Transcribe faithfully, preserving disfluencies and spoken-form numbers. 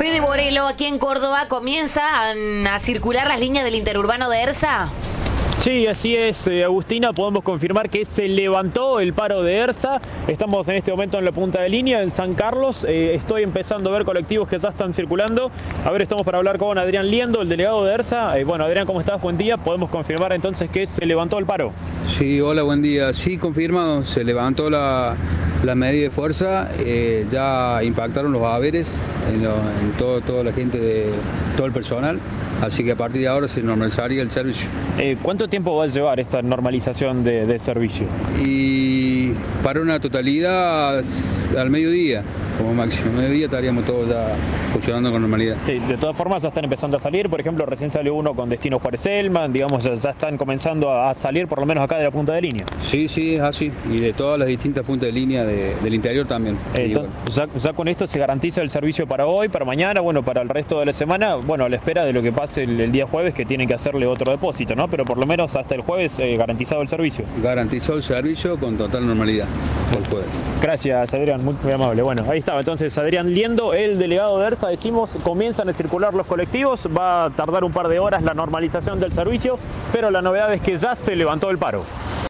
Fede Borelo, aquí en Córdoba, ¿comienzan a circular las líneas del interurbano de ERSA? Sí, así es, eh, Agustina, podemos confirmar que se levantó el paro de ERSA. Estamos en este momento en la punta de línea, en San Carlos. Eh, estoy empezando a ver colectivos que ya están circulando. A ver, estamos para hablar con Adrián Liendo, el delegado de ERSA. Eh, bueno, Adrián, ¿cómo estás? Buen día. ¿Podemos confirmar entonces que se levantó el paro? Sí, hola, buen día. Sí, confirmado, se levantó la, la medida de fuerza. Eh, ya impactaron los haberes en, lo, en todo, toda la gente, de todo el personal. Así que a partir de ahora se normalizaría el servicio. Eh, ¿Cuánto tiempo va a llevar esta normalización de, de servicio? Y para una totalidad al mediodía, como máximo. Mediodía estaríamos todos ya funcionando con normalidad. Sí, de todas formas ya están empezando a salir. Por ejemplo, recién salió uno con destino Juárez-Elman. Digamos, ya, ya están comenzando a salir por lo menos acá de la punta de línea. Sí, sí, es así. Y de todas las distintas puntas de línea de, del interior también. Eh, entonces, ya, ya con esto se garantiza el servicio para hoy, para mañana, bueno, para el resto de la semana. Bueno, a la espera de lo que pase El, el día jueves, que tienen que hacerle otro depósito, ¿no? Pero por lo menos hasta el jueves eh, garantizado el servicio. Garantizó el servicio con total normalidad el jueves. Gracias, Adrián, muy, muy amable. Bueno, ahí estaba entonces Adrián Liendo, el delegado de ERSA. Decimos, comienzan a circular los colectivos, va a tardar un par de horas la normalización del servicio, pero la novedad es que ya se levantó el paro.